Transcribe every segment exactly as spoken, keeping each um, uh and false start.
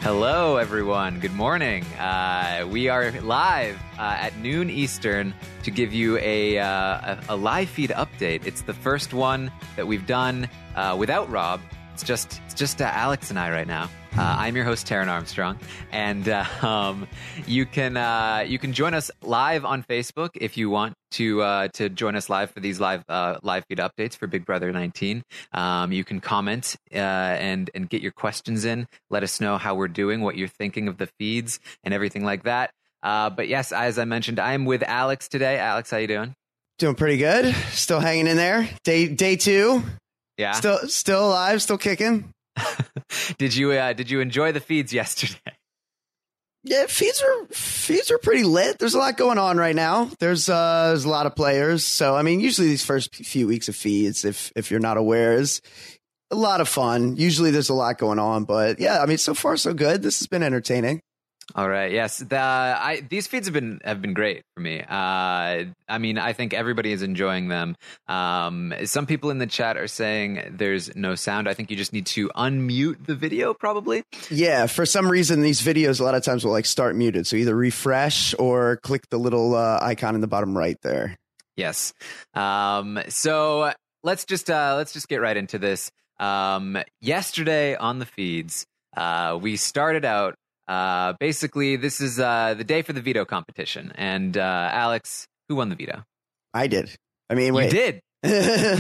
Hello, everyone. Good morning. Uh, we are live uh, at noon Eastern to give you a, uh, a, a live feed update. It's the first one that we've done uh, without Rob. It's just it's just uh, Alex and I right now. Uh, I'm your host, Taran Armstrong, and uh, um, you can uh, you can join us live on Facebook if you want to uh, to join us live for these live uh, live feed updates for Big Brother nineteen. Um, you can comment uh, and and get your questions in. Let us know how we're doing, what you're thinking of the feeds, and everything like that. Uh, but yes, as I mentioned, I'm with Alex today. Alex, how you doing? Doing pretty good. Still hanging in there. Day day two. Yeah. Still still alive. Still kicking. Did you uh, did you enjoy the feeds yesterday? Yeah, feeds are feeds are pretty lit. There's a lot going on right now. There's uh, there's a lot of players. So I mean, usually these first few weeks of feeds, if if you're not aware, is a lot of fun. Usually there's a lot going on, but yeah, I mean, so far so good. This has been entertaining. All right. Yes. The, I, these feeds have been have been great for me. Uh, I mean, I think everybody is enjoying them. Um, some people in the chat are saying there's no sound. I think you just need to unmute the video, probably. Yeah. For some reason, these videos a lot of times will like start muted. So either refresh or click the little uh, icon in the bottom right there. Yes. Um, so let's just uh, let's just get right into this. Um, yesterday on the feeds, uh, we started out. Uh, basically, this is uh, the day for the veto competition. And uh, Alex, who won the veto? I did. I mean, wait. You did.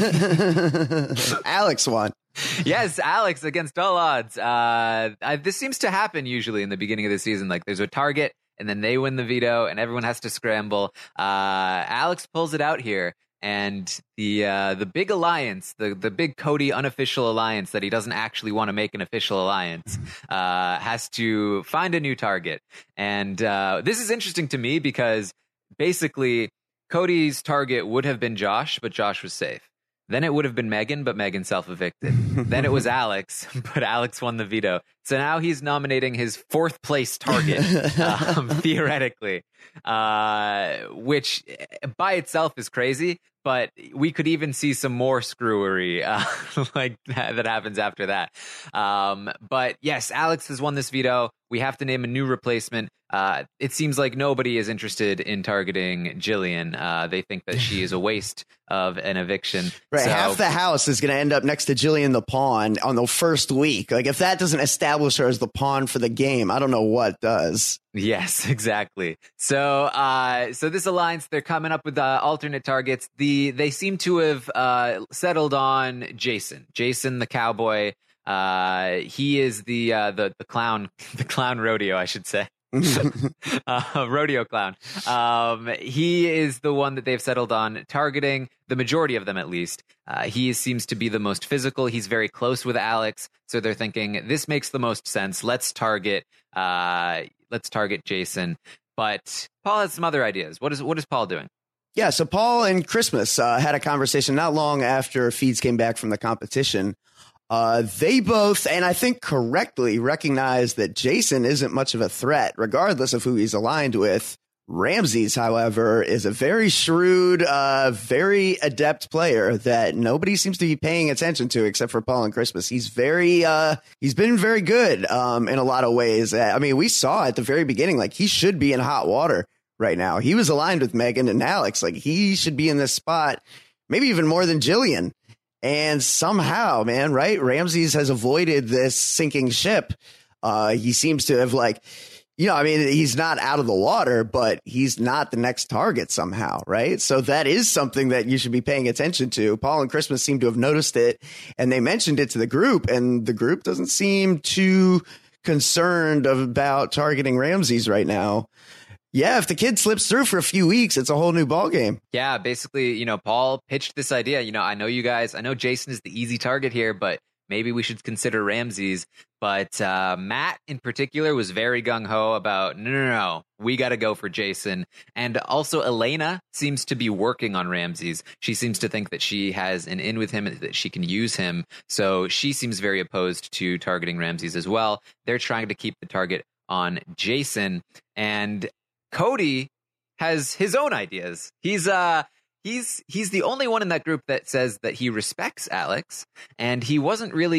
Alex won. Yes, Alex against all odds. Uh, I, this seems to happen usually in the beginning of the season. Like there's a target and then they win the veto and everyone has to scramble. Uh, Alex pulls it out here. And the uh, the big alliance, the, the big Cody unofficial alliance that he doesn't actually want to make an official alliance, uh, has to find a new target. And uh, this is interesting to me because basically Cody's target would have been Josh, but Josh was safe. Then it would have been Megan, but Megan self-evicted. Then it was Alex, but Alex won the veto. So now he's nominating his fourth place target, um, theoretically, uh, which by itself is crazy. But we could even see some more screwery uh, like that, that happens after that. Um, but yes, Alex has won this veto. We have to name a new replacement. Uh, it seems like nobody is interested in targeting Jillian. Uh, they think that she is a waste of an eviction. Right, so, half the house is going to end up next to Jillian the pawn on the first week. Like if that doesn't establish her as the pawn for the game, I don't know what does. Yes, exactly. So, uh, so this alliance, they're coming up with uh, alternate targets. The they seem to have uh, settled on Jason, Jason the cowboy. Uh, he is the uh, the the clown, the clown rodeo, I should say. uh, rodeo clown. Um, he is the one that they've settled on targeting, the majority of them at least. Uh, he seems to be the most physical. He's very close with Alex, so they're thinking this makes the most sense. Let's target. Uh, let's target Jason. But Paul has some other ideas. What is what is Paul doing? Yeah, so Paul and Christmas uh, had a conversation not long after feeds came back from the competition. Uh, they both, and I think correctly, recognize that Jason isn't much of a threat, regardless of who he's aligned with. Ramses, however, is a very shrewd, uh, very adept player that nobody seems to be paying attention to except for Paul and Christmas. He's very, uh, he's been very good um, in a lot of ways. I mean, we saw at the very beginning, like he should be in hot water right now. He was aligned with Megan and Alex. Like he should be in this spot, maybe even more than Jillian. And somehow, man, right? Ramses has avoided this sinking ship. Uh, he seems to have like, you know, I mean, he's not out of the water, but he's not the next target somehow, right? So that is something that you should be paying attention to. Paul and Christmas seem to have noticed it, and they mentioned it to the group, and the group doesn't seem too concerned about targeting Ramses right now. Yeah, if the kid slips through for a few weeks, it's a whole new ballgame. Yeah, basically, you know, Paul pitched this idea. You know, I know you guys, I know Jason is the easy target here, but maybe we should consider Ramses. But uh, Matt in particular was very gung-ho about, no, no, no, we got to go for Jason. And also Elena seems to be working on Ramses. She seems to think that she has an in with him, that she can use him. So she seems very opposed to targeting Ramses as well. They're trying to keep the target on Jason. And Cody has his own ideas. He's uh he's he's the only one in that group that says that he respects Alex, and he wasn't really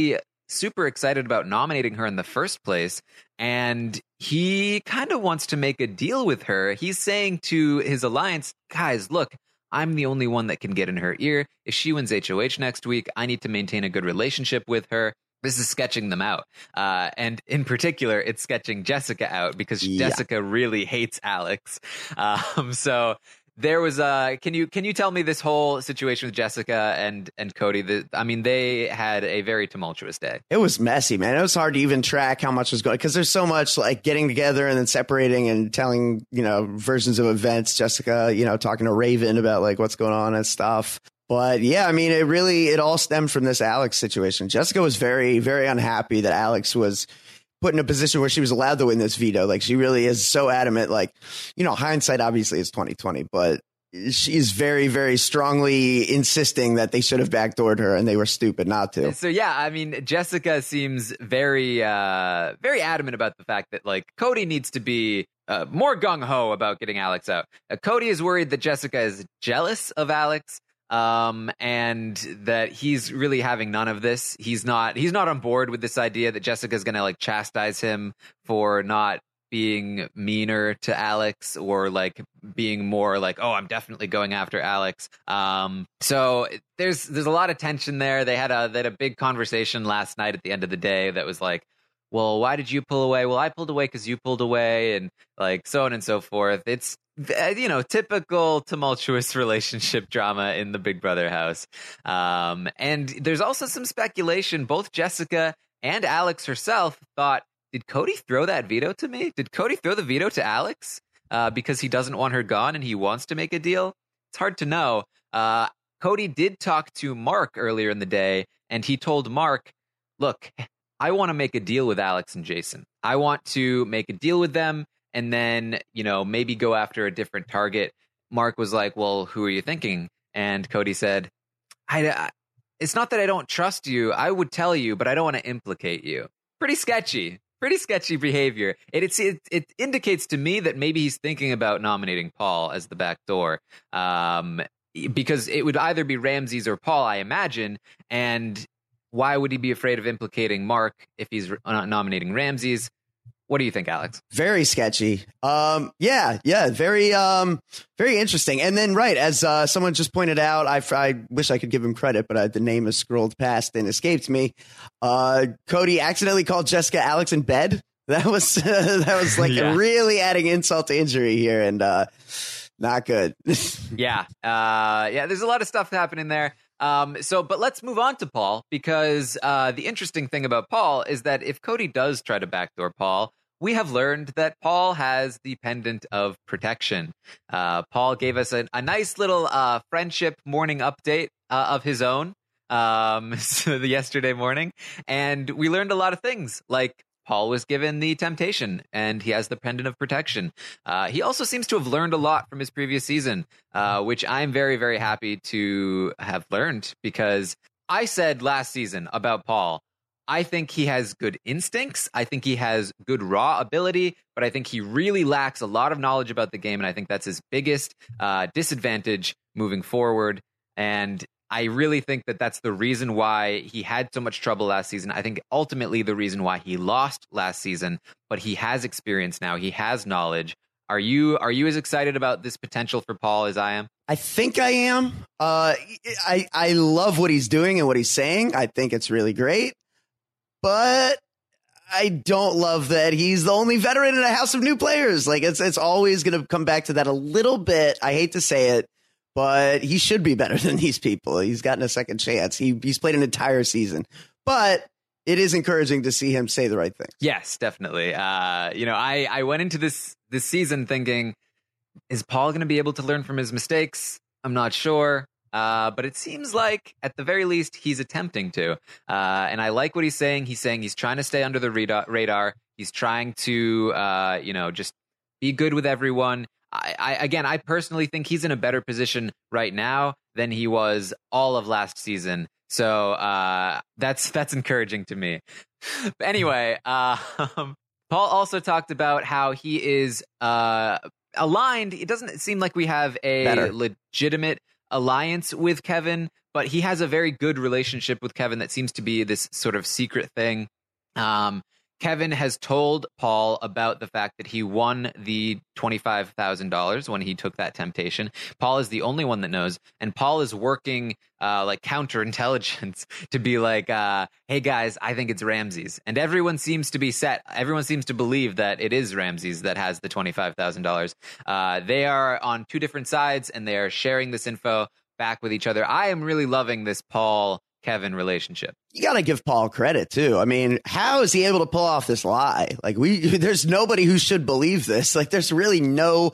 super excited about nominating her in the first place. And he kind of wants to make a deal with her. He's saying to his alliance, guys, look, I'm the only one that can get in her ear. If she wins H O H next week, I need to maintain a good relationship with her. This is sketching them out. Uh, and in particular, it's sketching Jessica out because yeah. Jessica really hates Alex. Um, so there was a, can you, can you tell me this whole situation with Jessica and, and Cody? The, I mean, they had a very tumultuous day. It was messy, man. It was hard to even track how much was going, because there's so much like getting together and then separating and telling, you know, versions of events. Jessica, you know, talking to Raven about like what's going on and stuff. But yeah, I mean, it really, it all stemmed from this Alex situation. Jessica was very, very unhappy that Alex was put in a position where she was allowed to win this veto. Like, she really is so adamant. Like, you know, hindsight obviously is twenty twenty, but she's very, very strongly insisting that they should have backdoored her and they were stupid not to. So yeah, I mean, Jessica seems very, uh, very adamant about the fact that like Cody needs to be uh, more gung ho about getting Alex out. Uh, Cody is worried that Jessica is jealous of Alex. Um, and that he's really having none of this. He's not, he's not on board with this idea that Jessica's going to like chastise him for not being meaner to Alex or like being more like, oh, I'm definitely going after Alex. Um, so there's, there's a lot of tension there. They had a, they had a big conversation last night at the end of the day that was like, well, why did you pull away? Well, I pulled away because you pulled away, and like so on and so forth. It's, you know, typical tumultuous relationship drama in the Big Brother house. Um, and there's also some speculation. Both Jessica and Alex herself thought, did Cody throw that veto to me? Did Cody throw the veto to Alex uh, because he doesn't want her gone and he wants to make a deal? It's hard to know. Uh, Cody did talk to Mark earlier in the day, and he told Mark, look, I want to make a deal with Alex and Jason. I want to make a deal with them and then, you know, maybe go after a different target. Mark was like, well, who are you thinking? And Cody said, I, I, it's not that I don't trust you. I would tell you, but I don't want to implicate you. Pretty sketchy. Pretty sketchy behavior. It, it's, it, it indicates to me that maybe he's thinking about nominating Paul as the back door. Um, because it would either be Ramses or Paul, I imagine. And why would he be afraid of implicating Mark if he's not nominating Ramses? What do you think, Alex? Very sketchy. Um, yeah, yeah, very, um, very interesting. And then, right, as uh, someone just pointed out, I, I wish I could give him credit, but I, the name has scrolled past and escaped me. Uh, Cody accidentally called Jessica Alex in bed. That was uh, that was like yeah. really adding insult to injury here, and uh, not good. yeah, uh, yeah. There's a lot of stuff happening there. Um, so, but let's move on to Paul, because uh, the interesting thing about Paul is that if Cody does try to backdoor Paul, we have learned that Paul has the pendant of protection. Uh, Paul gave us a, a nice little uh, friendship morning update uh, of his own um, so the yesterday morning, and we learned a lot of things, like Paul was given the temptation and he has the pendant of protection. Uh, he also seems to have learned a lot from his previous season, uh, which I'm very, very happy to have learned, because I said last season about Paul, I think he has good instincts. I think he has good raw ability, but I think he really lacks a lot of knowledge about the game. And I think that's his biggest uh, disadvantage moving forward. And I really think that that's the reason why he had so much trouble last season. I think ultimately the reason why he lost last season, but he has experience now. He has knowledge. Are you are you as excited about this potential for Paul as I am? I think I am. Uh, I I love what he's doing and what he's saying. I think it's really great, but I don't love that he's the only veteran in a house of new players. Like it's it's always going to come back to that a little bit. I hate to say it, but he should be better than these people. He's gotten a second chance. He he's played an entire season, but it is encouraging to see him say the right thing. Yes, definitely. Uh, you know, I, I went into this this season thinking, is Paul going to be able to learn from his mistakes? I'm not sure. Uh, but it seems like, at the very least, he's attempting to. Uh, and I like what he's saying. He's saying he's trying to stay under the radar. He's trying to, uh, you know, just be good with everyone. I, I, again, I personally think he's in a better position right now than he was all of last season. So uh, that's that's encouraging to me. But anyway, uh, Paul also talked about how he is uh, aligned. It doesn't seem like we have a better. legitimate alliance with Kevin, but he has a very good relationship with Kevin that seems to be this sort of secret thing. Um, Kevin has told Paul about the fact that he won the twenty-five thousand dollars when he took that temptation. Paul is the only one that knows, and Paul is working uh, like counterintelligence to be like, uh, hey guys, I think it's Ramses. And everyone seems to be set. Everyone seems to believe that it is Ramses that has the twenty-five thousand dollars. Uh, they are on two different sides, and they are sharing this info back with each other. I am really loving this Paul Kevin relationship. You got to give Paul credit too. I mean, how is he able to pull off this lie? Like we, there's nobody who should believe this. Like there's really no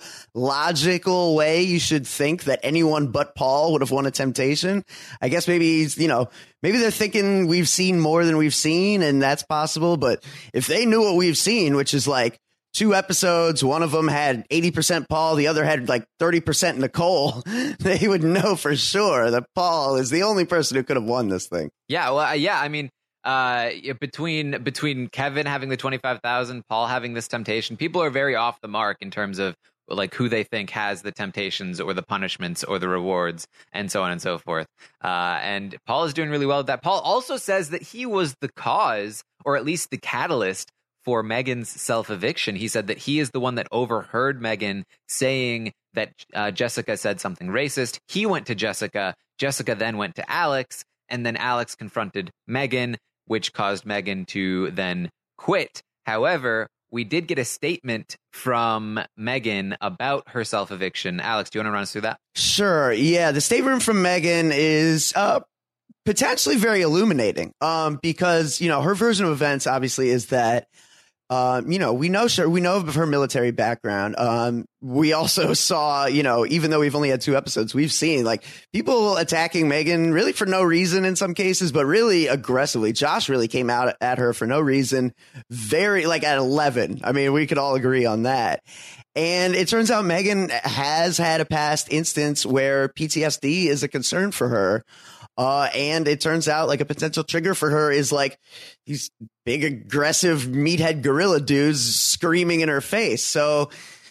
logical way you should think that anyone but Paul would have won a temptation. I guess maybe he's, you know, maybe they're thinking we've seen more than we've seen, and that's possible. But if they knew what we've seen, which is like two episodes, one of them had eighty percent Paul, the other had like thirty percent Nicole, they would know for sure that Paul is the only person who could have won this thing. Yeah, well, yeah, I mean, uh, between between Kevin having the twenty-five thousand, Paul having this temptation, people are very off the mark in terms of like who they think has the temptations or the punishments or the rewards and so on and so forth. Uh, and Paul is doing really well with that. Paul also says that he was the cause, or at least the catalyst, for Megan's self-eviction. He said that he is the one that overheard Megan saying that uh, Jessica said something racist. He went to Jessica. Jessica then went to Alex, and then Alex confronted Megan, which caused Megan to then quit. However, we did get a statement from Megan about her self-eviction. Alex, do you want to run us through that? Sure. Yeah, the statement from Megan is uh, potentially very illuminating um, because, you know, her version of events obviously is that Um, you know, we know sure we know of her military background. Um, we also saw, you know, even though we've only had two episodes, we've seen like people attacking Megan really for no reason in some cases, but really aggressively. Josh really came out at her for no reason, very like at eleven. I mean, we could all agree on that. And it turns out Megan has had a past instance where P T S D is a concern for her. Uh, and it turns out like a potential trigger for her is like these big, aggressive meathead gorilla dudes screaming in her face. So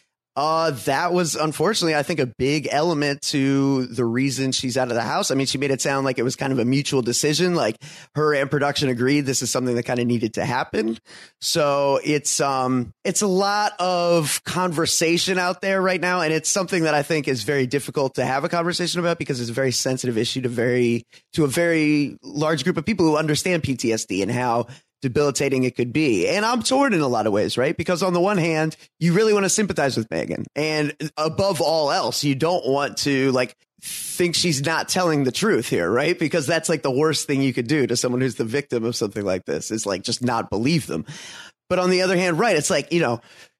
uh, that was unfortunately, I think, a big element to the reason she's out of the house. I mean, she made it sound like it was kind of a mutual decision. Like her and production agreed this is something that kind of needed to happen. So it's um it's a lot of conversation out there right now. And it's something that I think is very difficult to have a conversation about because it's a very sensitive issue to very to a very large group of people who understand P T S D and how debilitating it could be. And I'm torn in a lot of ways, right? Because on the one hand, you really want to sympathize with Megan. And above all else, you don't want to like think she's not telling the truth here, right? Because that's like the worst thing you could do to someone who's the victim of something like this is like just not believe them. But on the other hand, right, it's like, you know,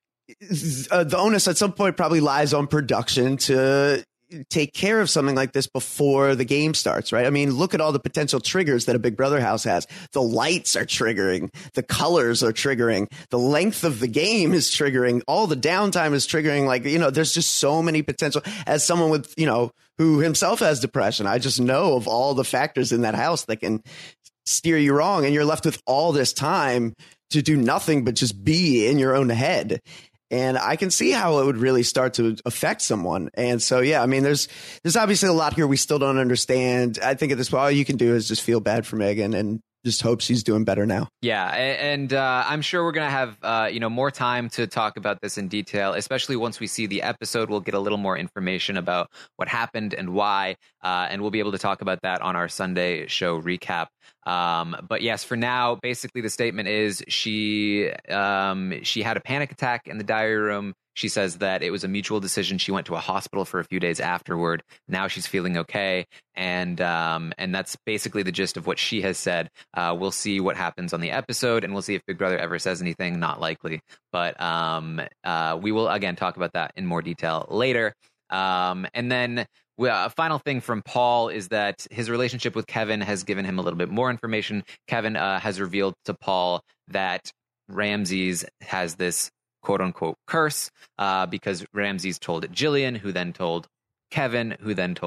uh, the onus at some point probably lies on production to take care of something like this before the game starts, right? I mean, look at all the potential triggers that a Big Brother house has. The lights are triggering. The colors are triggering. The length of the game is triggering. All the downtime is triggering. Like, you know, there's just so many potential. As someone with, you know, who himself has depression, I just know of all the factors in that house that can steer you wrong. And you're left with all this time to do nothing but just be in your own head. And I can see how it would really start to affect someone. And so, yeah, I mean, there's there's obviously a lot here we still don't understand. I think at this point, all you can do is just feel bad for Megan and just hope she's doing better now. Yeah, and uh, I'm sure we're going to have uh, you know more time to talk about this in detail, especially once we see the episode. We'll get a little more information about what happened and why, uh, and we'll be able to talk about that on our Sunday show recap. Um, but yes, for now, basically the statement is she um, she had a panic attack in the diary room. She says that it was a mutual decision. She went to a hospital for a few days afterward. Now she's feeling okay. And um, and that's basically the gist of what she has said. Uh, we'll see what happens on the episode, and we'll see if Big Brother ever says anything. Not likely. But um, uh, we will, again, talk about that in more detail later. Um, and then well, a final thing from Paul is that his relationship with Kevin has given him a little bit more information. Kevin uh, has revealed to Paul that Ramses has this quote unquote curse uh, because Ramses told Jillian, who then told Kevin, who then told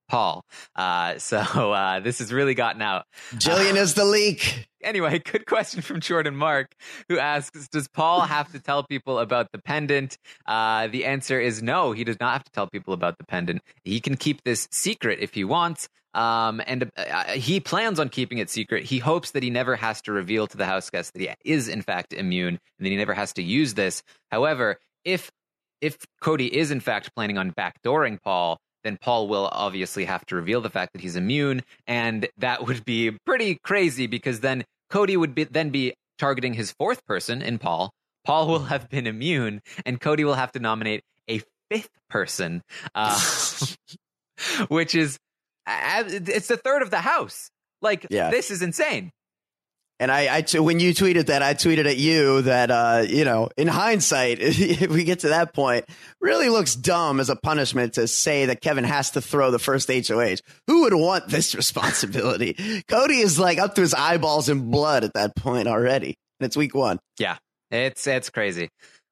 Paul. Uh, so uh, this has really gotten out. Jillian uh, is the leak. Anyway, good question from Jordan Mark, who asks, does Paul have to tell people about the pendant? Uh, the answer is no, he does not have to tell people about the pendant. He can keep this secret if he wants. Um, and uh, he plans on keeping it secret. He hopes that he never has to reveal to the house guests that he is, in fact, immune, and that he never has to use this. However, if if Cody is, in fact, planning on backdooring Paul, then Paul will obviously have to reveal the fact that he's immune, and that would be pretty crazy because then Cody would be, then be targeting his fourth person in Paul. Paul will have been immune, and Cody will have to nominate a fifth person, uh, which is, it's a third of the house. Like, yeah. This is insane. And I, I t- when you tweeted that, I tweeted at you that, uh, you know, in hindsight, if we get to that point, really looks dumb as a punishment to say that Kevin has to throw the first H O H. Who would want this responsibility? Cody is like up to his eyeballs in blood at that point already. And it's week one. Yeah, it's it's crazy.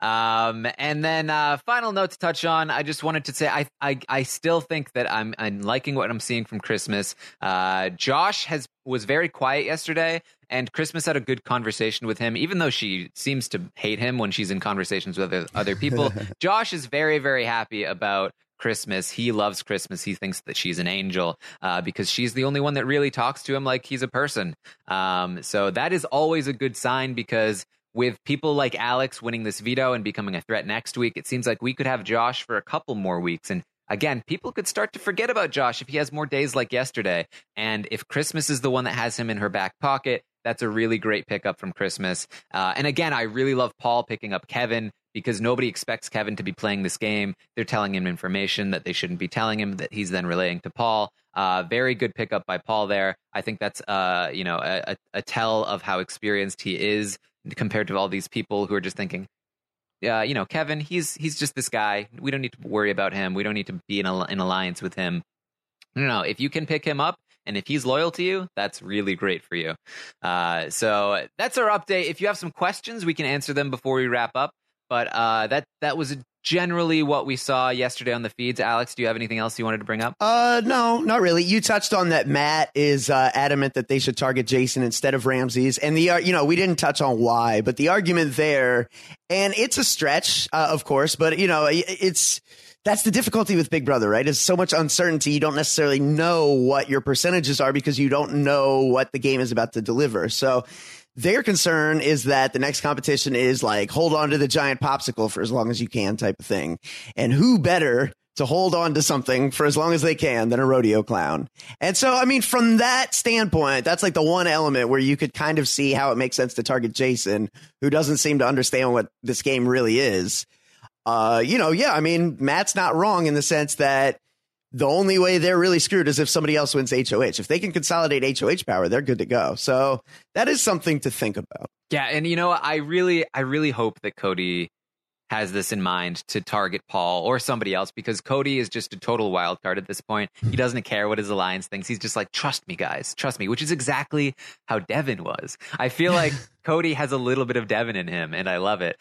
Um, and then uh, final note to touch on, I just wanted to say I I, I still think that I'm I'm liking what I'm seeing from Christmas. Uh, Josh has was very quiet yesterday, and Christmas had a good conversation with him, even though she seems to hate him when she's in conversations with other, other people. Josh is very, very happy about Christmas. He loves Christmas. He thinks that she's an angel uh, because she's the only one that really talks to him like he's a person. Um, so that is always a good sign because with people like Alex winning this veto and becoming a threat next week, it seems like we could have Josh for a couple more weeks. And again, people could start to forget about Josh if he has more days like yesterday. And if Christmas is the one that has him in her back pocket, that's a really great pickup from Christmas. Uh, and again, I really love Paul picking up Kevin because nobody expects Kevin to be playing this game. They're telling him information that they shouldn't be telling him that he's then relaying to Paul. Uh, very good pickup by Paul there. I think that's uh, you know a, a tell of how experienced he is compared to all these people who are just thinking, uh, you know, Kevin, he's he's just this guy. We don't need to worry about him. We don't need to be in an alliance with him. No, no, if you can pick him up and if he's loyal to you, that's really great for you. Uh, so that's our update. If you have some questions, we can answer them before we wrap up. But uh, that that was generally what we saw yesterday on the feeds. Alex, do you have anything else you wanted to bring up? Uh, no, not really. You touched on that Matt is uh, adamant that they should target Jason instead of Ramses. And the, uh, you know, we didn't touch on why, but the argument there, and it's a stretch, uh, of course, but, you know, it's, that's the difficulty with Big Brother, right? Is so much uncertainty. You don't necessarily know what your percentages are because you don't know what the game is about to deliver. So their concern is that the next competition is like, hold on to the giant popsicle for as long as you can type of thing. And who better to hold on to something for as long as they can than a rodeo clown? And so, I mean, from that standpoint, that's like the one element where you could kind of see how it makes sense to target Jason, who doesn't seem to understand what this game really is. Uh, you know, yeah, I mean, Matt's not wrong in the sense that the only way they're really screwed is if somebody else wins H O H. If they can consolidate H O H power, they're good to go. So that is something to think about. Yeah, and you know, I really, I really hope that Cody has this in mind to target Paul or somebody else, because Cody is just a total wild card at this point. He doesn't care what his alliance thinks. He's just like, trust me, guys, trust me, which is exactly how Devin was. I feel like Cody has a little bit of Devin in him, and I love it.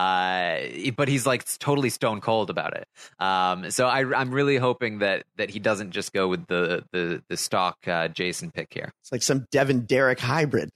Uh, but he's like totally stone cold about it. Um, so I, I'm really hoping that that he doesn't just go with the the, the stock uh, Jason pick here. It's like some Devin Derek hybrid.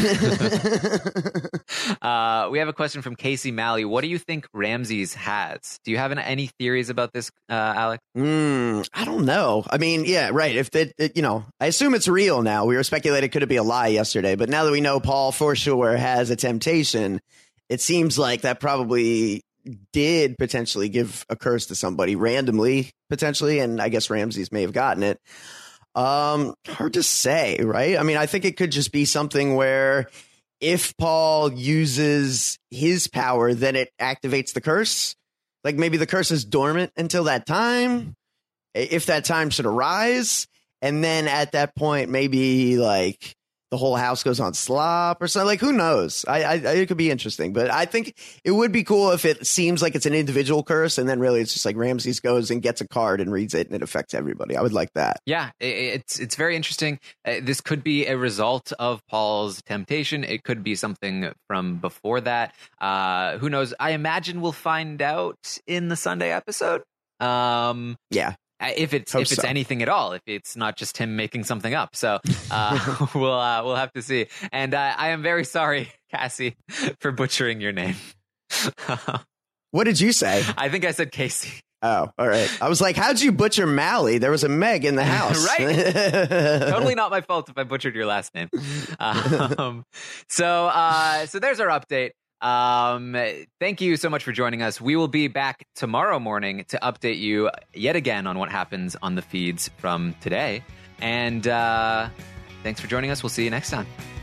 uh, we have a question from Casey Malley. What do you think Ramses has? Do you have any theories about this, uh, Alex? Mm, I don't know. I mean, yeah, right. If it, it, you know, I assume it's real now. We were speculating could it be a lie yesterday, but now that we know Paul for sure has a temptation, it seems like that probably did potentially give a curse to somebody randomly, potentially, and I guess Ramses may have gotten it. Um, hard to say, right? I mean, I think it could just be something where if Paul uses his power, then it activates the curse. Like maybe the curse is dormant until that time, if that time should arise. And then at that point, maybe like the whole house goes on slop or something. Like, who knows? I, I, it could be interesting, but I think it would be cool if it seems like it's an individual curse, and then really it's just like Ramses goes and gets a card and reads it, and it affects everybody. I would like that. Yeah, it's it's very interesting. Uh, this could be a result of Paul's temptation. It could be something from before that. Uh, who knows? I imagine we'll find out in the Sunday episode. Um, yeah. If it's Hope if it's so. anything at all, if it's not just him making something up, so uh, we'll uh, we'll have to see. And uh, I am very sorry, Cassie, for butchering your name. What did you say? I think I said Casey. Oh, all right. I was like, how'd you butcher Mally? There was a Meg in the house. Right? Totally not my fault if I butchered your last name. Um, so uh, so there's our update. Um, thank you so much for joining us. We will be back tomorrow morning to update you yet again on what happens on the feeds from today. And uh, thanks for joining us. We'll see you next time.